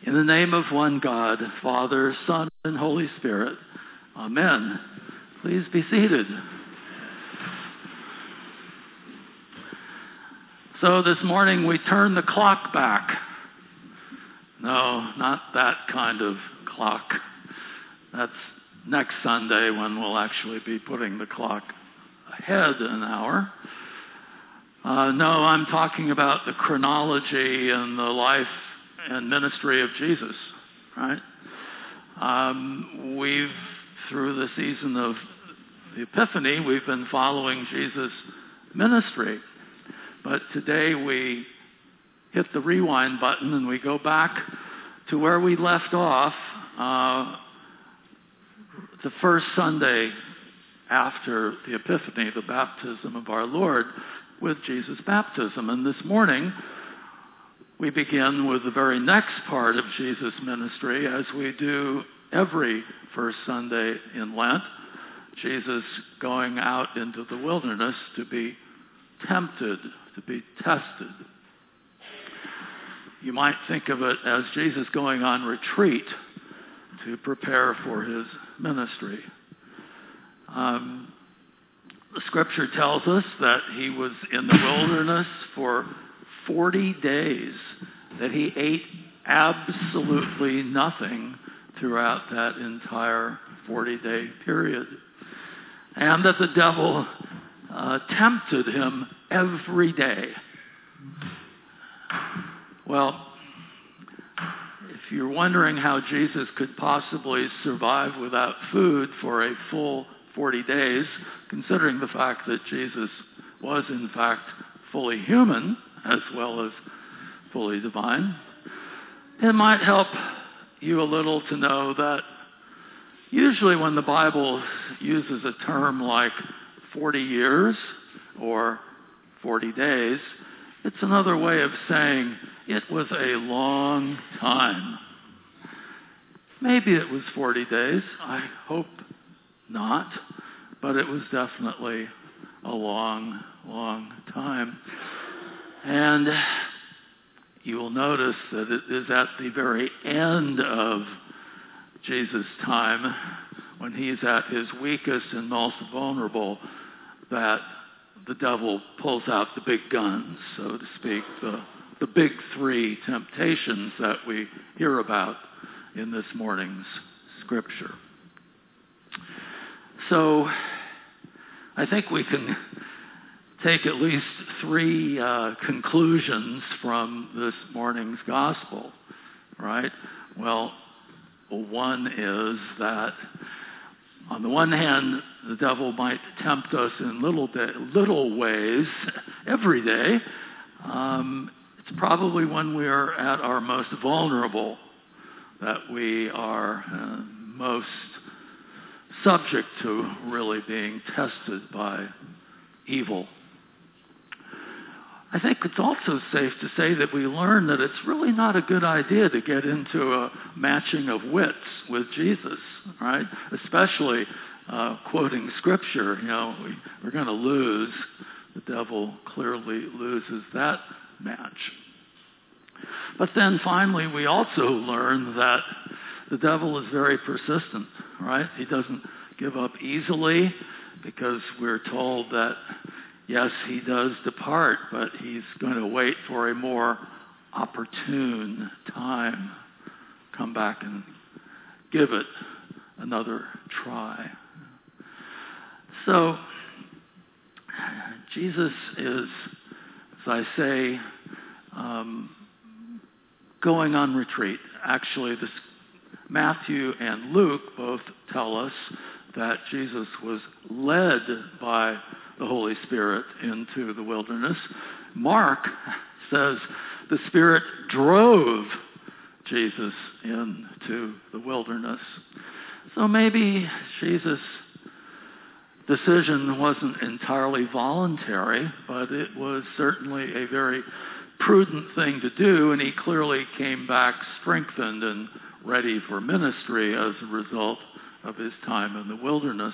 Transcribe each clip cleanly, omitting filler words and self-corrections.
In the name of one God, Father, Son, and Holy Spirit. Amen. Please be seated. So this morning we turn the clock back. No, not that kind of clock. That's next Sunday when we'll actually be putting the clock ahead an hour. No, I'm talking about the chronology and the life and ministry of Jesus, right? Through the season of the Epiphany, we've been following Jesus' ministry. But today we hit the rewind button and we go back to where we left off the first Sunday after the Epiphany, the baptism of our Lord, with Jesus' baptism. And this morning, we begin with the very next part of Jesus' ministry, as we do every first Sunday in Lent, Jesus going out into the wilderness to be tempted, to be tested. You might think of it as Jesus going on retreat to prepare for his ministry. The scripture tells us that he was in the wilderness for 40 days, that he ate absolutely nothing throughout that entire 40-day period, and that the devil tempted him every day. Well, if you're wondering how Jesus could possibly survive without food for a full 40 days, considering the fact that Jesus was in fact fully human as well as fully divine, it might help you a little to know that usually when the Bible uses a term like 40 years or 40 days, it's another way of saying it was a long time. Maybe it was 40 days. I hope not. But it was definitely a long, long time. And you will notice that it is at the very end of Jesus' time, when he's at his weakest and most vulnerable, that the devil pulls out the big guns, so to speak, the big three temptations that we hear about in this morning's scripture. So I think we can take at least three conclusions from this morning's gospel, right? Well, one is that on the one hand, the devil might tempt us in little ways every day. It's probably when we are at our most vulnerable that we are most subject to really being tested by evil. I think it's also safe to say that we learn that it's really not a good idea to get into a matching of wits with Jesus, right? Especially quoting Scripture. We're going to lose. The devil clearly loses that match. But then finally, we also learn that the devil is very persistent, right? He doesn't give up easily, because we're told that, yes, he does depart, but he's going to wait for a more opportune time. Come back and give it another try. So, Jesus is, as I say, going on retreat. Actually, Matthew and Luke both tell us that Jesus was led by the Holy Spirit into the wilderness. Mark says the Spirit drove Jesus into the wilderness. So maybe Jesus' decision wasn't entirely voluntary, but it was certainly a very prudent thing to do, and he clearly came back strengthened and ready for ministry as a result of his time in the wilderness.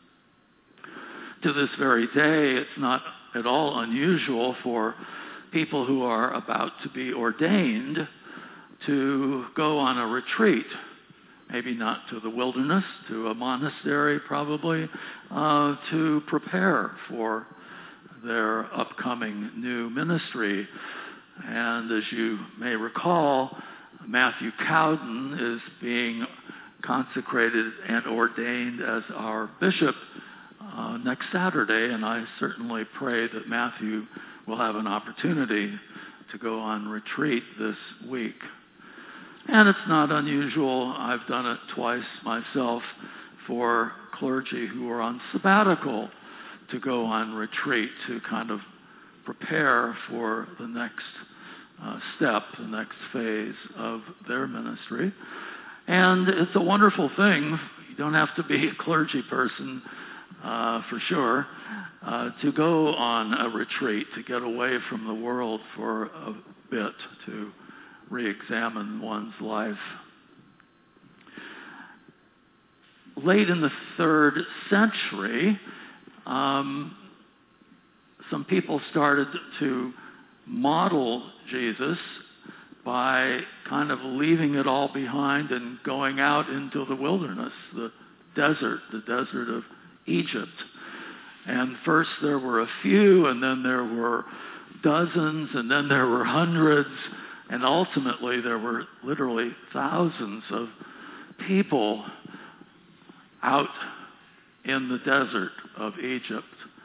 To this very day, it's not at all unusual for people who are about to be ordained to go on a retreat, maybe not to the wilderness, to a monastery probably, to prepare for their upcoming new ministry. And as you may recall, Matthew Cowden is being consecrated and ordained as our bishop next Saturday, and I certainly pray that Matthew will have an opportunity to go on retreat this week. And it's not unusual, I've done it twice myself, for clergy who are on sabbatical to go on retreat to kind of prepare for the next step, the next phase of their ministry. And it's a wonderful thing. You don't have to be a clergy person for sure to go on a retreat, to get away from the world for a bit, to re-examine one's life. Late in the 3rd century, some people started to model Jesus by kind of leaving it all behind and going out into the wilderness, the desert of Egypt. And first there were a few, and then there were dozens, and then there were hundreds, and ultimately there were literally thousands of people out in the desert of Egypt,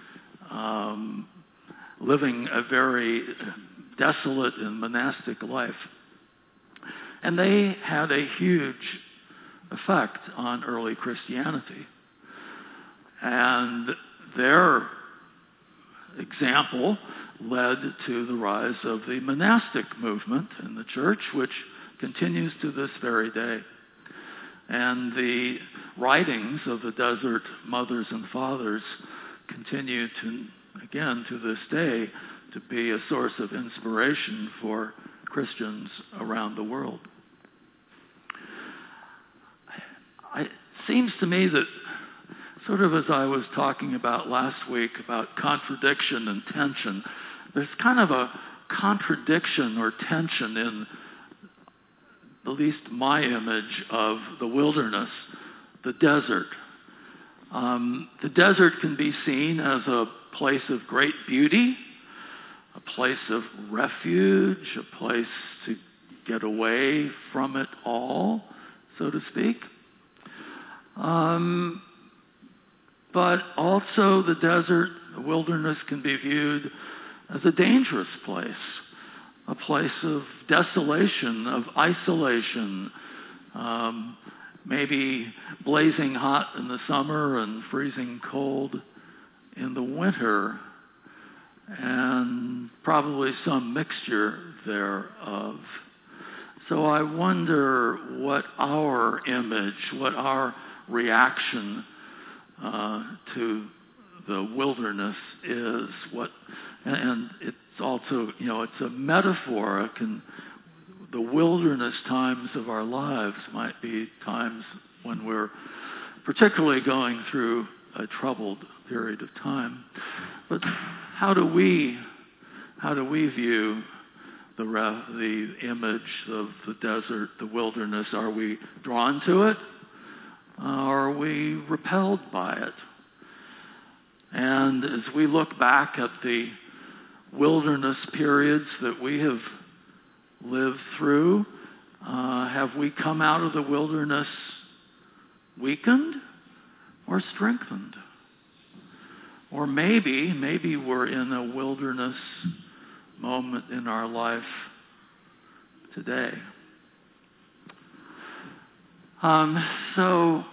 living a very desolate and monastic life. And they had a huge effect on early Christianity. And their example led to the rise of the monastic movement in the church, which continues to this very day. And the writings of the desert mothers and fathers continue to, again, to this day, to be a source of inspiration for Christians around the world. It seems to me that, sort of as I was talking about last week about contradiction and tension, there's kind of a contradiction or tension in at least my image of the wilderness, the desert. The desert can be seen as a place of great beauty, a place of refuge, a place to get away from it all, so to speak. But also the desert, the wilderness can be viewed as a dangerous place, a place of desolation, of isolation, maybe blazing hot in the summer and freezing cold in the winter, and probably some mixture thereof. So I wonder what our image, what our reaction to the wilderness is. And it's also, it's a metaphor. The wilderness times of our lives might be times when we're particularly going through a troubled period of time. But how do we view the image of the desert, the wilderness? Are we drawn to it? Are we repelled by it? And as we look back at the wilderness periods that we have lived through, have we come out of the wilderness weakened or strengthened? Or maybe we're in a wilderness moment in our life today. So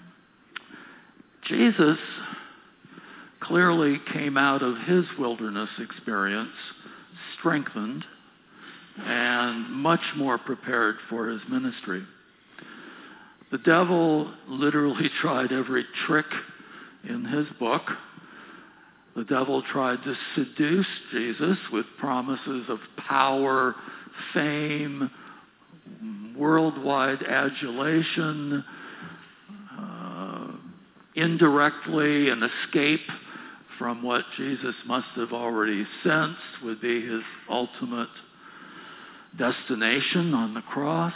Jesus clearly came out of his wilderness experience strengthened and much more prepared for his ministry. The devil literally tried every trick in his book. The devil tried to seduce Jesus with promises of power, fame, worldwide adulation, indirectly an escape from what Jesus must have already sensed would be his ultimate destination on the cross.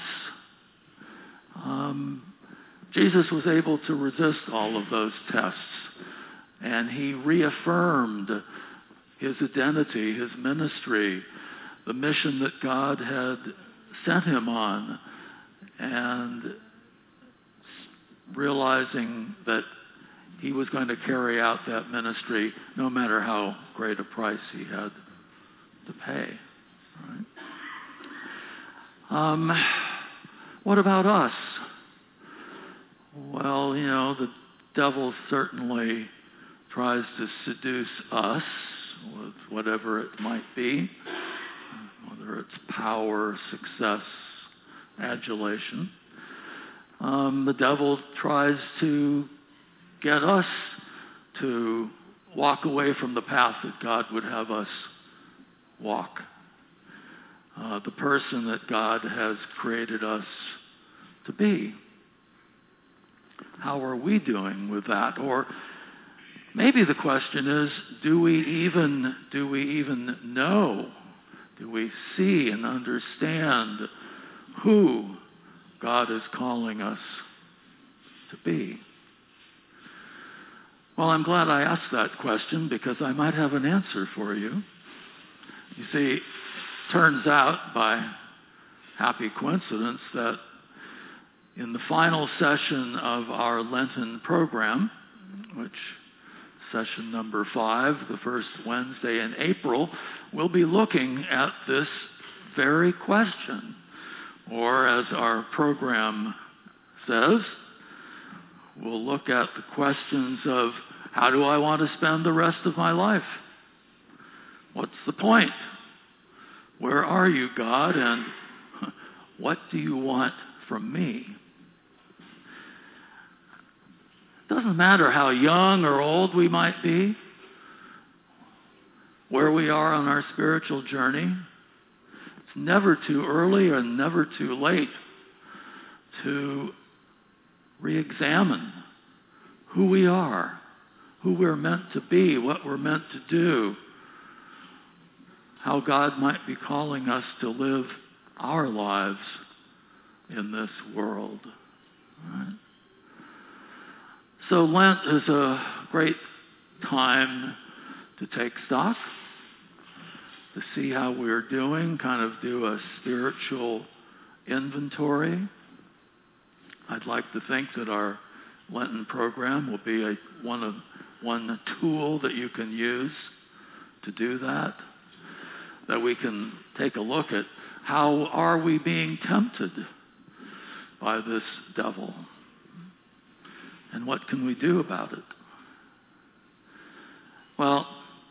Jesus was able to resist all of those tests, and he reaffirmed his identity, his ministry, the mission that God had sent him on, and realizing that he was going to carry out that ministry no matter how great a price he had to pay. Right? What about us? Well, the devil certainly tries to seduce us with whatever it might be, whether it's power, success, adulation. The devil tries to get us to walk away from the path that God would have us walk. The person that God has created us to be. How are we doing with that? Or maybe the question is, do we even know? Do we see and understand who God is calling us to be? Well, I'm glad I asked that question because I might have an answer for you. You see, turns out by happy coincidence that in the final session of our Lenten program, which session number 5, the first Wednesday in April, we'll be looking at this very question. Or as our program says, we'll look at the questions of how do I want to spend the rest of my life? What's the point? Where are you, God? And what do you want from me? It doesn't matter how young or old we might be, where we are on our spiritual journey. It's never too early and never too late to re-examine who we are, who we're meant to be, what we're meant to do, how God might be calling us to live our lives in this world. Right? So Lent is a great time to take stock, to see how we're doing, kind of do a spiritual inventory. I'd like to think that our Lenten program will be one tool that you can use to do that we can take a look at how are we being tempted by this devil, and what can we do about it? Well,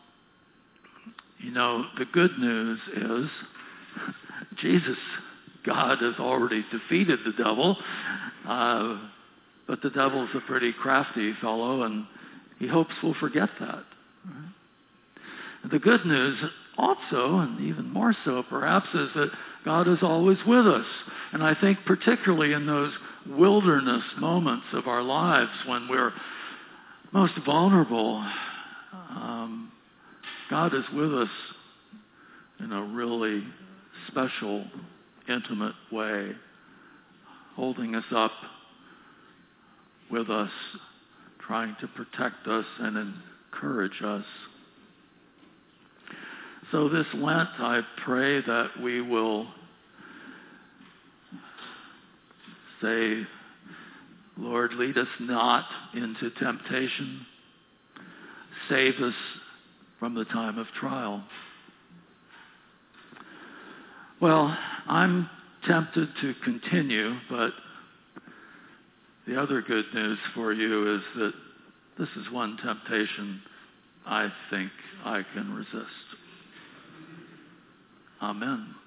the good news is Jesus, God, has already defeated the devil, but the devil's a pretty crafty fellow, and he hopes we'll forget that. Right? The good news also, and even more so perhaps, is that God is always with us. And I think particularly in those wilderness moments of our lives when we're most vulnerable, God is with us in a really special, intimate way, holding us up, with us, trying to protect us and encourage us. So this Lent, I pray that we will say, Lord, lead us not into temptation. Save us from the time of trial. Well, I'm tempted to continue, but the other good news for you is that this is one temptation I think I can resist. Amen.